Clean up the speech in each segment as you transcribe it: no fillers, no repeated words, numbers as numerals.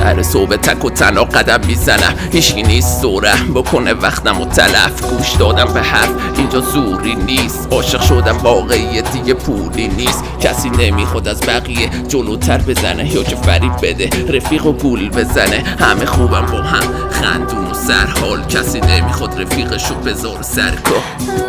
هر صبح تک و تنها قدم میزنم، هیچکی نیست دورم بکنه وقتم و تلف. گوش دادم به حرف اینجا زوری نیست، عاشق شدم واقعیت دیگه پولی نیست. کسی نمیخواد از بقیه جلوتر بزنه یا که فریب بده رفیق و گول بزنه. همه خوبم با هم خندون و سرحال، کسی نمیخواد رفیقشو بذاره سرکار.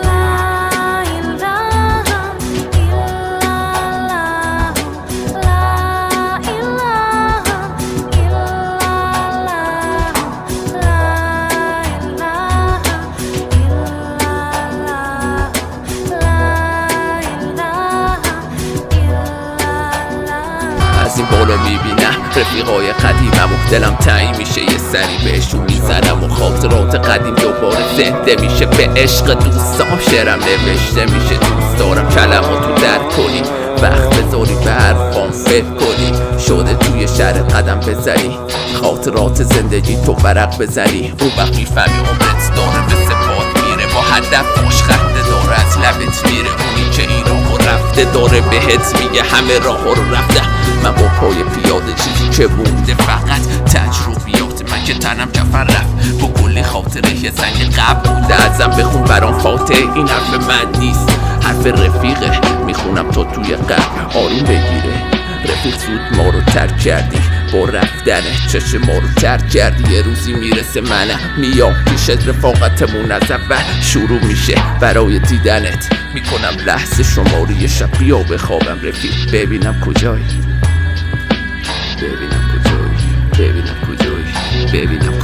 از این بالا میبینم رفیقای قدیمم و دلم تنگ میشه، یه سری بهشون میزنم و خاطرات قدیم دوباره زنده میشه. به عشق دوستام شعرم نوشته میشه، دوست دارم کلماتو درک کنی، وقت بذاری به حرفام فکر کنی. شده توی شهر قدم بزنی، خاطرات زندگی تو ورق بزنی. اون وقت میفهمی عمرت داره به سپات میره، با هدف باش خنده داره از لبت میره. اونی که این راهو رفته داره بهت میگه همه راه رو رفته. من با پای پیاده چیزی که مونده فقط تجربیات من که تنم کفر رفت با کلی خاطره یه زنگ قبل بوده ازم. بخون برام فاتح این حرف من نیست، حرف رفیقه میخونم تا توی قبر آروم بگیره. رفیق زود ما رو ترک کردی، با رفتنه چشم ما رو ترک کردی. یه روزی میرسه منم میام پیشت، رفاقتمون از اول شروع میشه. برای دیدنت میکنم لحظه شماری شب، بیا بخوابم رفیق ببینم کجایی، ببینم کجایی، ببینم کجایی، ببینم